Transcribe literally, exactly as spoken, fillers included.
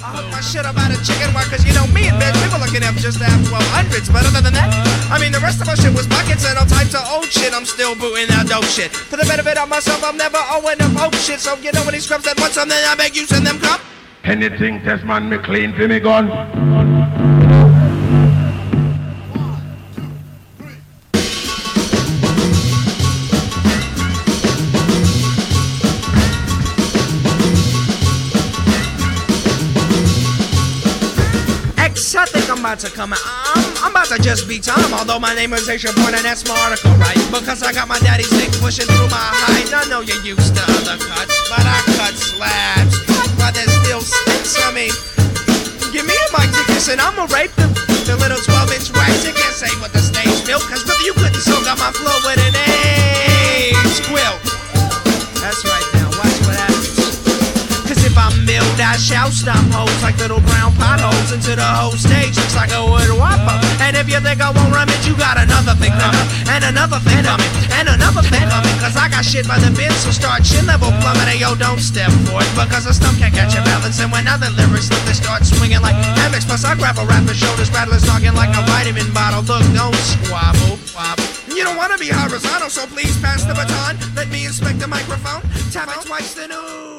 I hook my shit about a chicken wire, cause you know me and bitch, we were looking up just to have twelve hundreds. But other than that, I mean the rest of our shit was buckets and all types of old shit. I'm still booting that dope shit. For the benefit of myself, I'm never owing up hope shit. So you know when these scrubs that want something, I beg you send them come. Anything test man me clean for me gun. I think I'm about to come out. I'm, I'm about to just be Tom, although my name is Asia Born and that's my article, right? Because I got my daddy's dick pushing through my hide. I know you're used to other cuts, but I cut slabs. But there's still sticks. I mean, give me a mic to kiss and I'ma rape them. The little twelve inch wax, you can't say what the stage built. Cause brother, you couldn't soak out my flow with an age quilt. That's right now, watch what happens. Cause if I'm milled, I shall stomp hoes like little brown potholes into the whole stage. Looks like a wood whopper. And if you think I won't run it, you got another thing coming, and another thing coming, and another thing coming. Cause I got shit by the bin, so start chin level plummeting. Yo, don't step forward, because a stump can't catch your balance. And when other lyrics slip, they start swinging like hammocks. Plus I grab a rapper's shoulders, rattlers talking like a vitamin bottle. Look, don't squabble, wobble. You don't wanna be horizontal, so please pass the baton. Let me inspect the microphone. Tap it twice the news.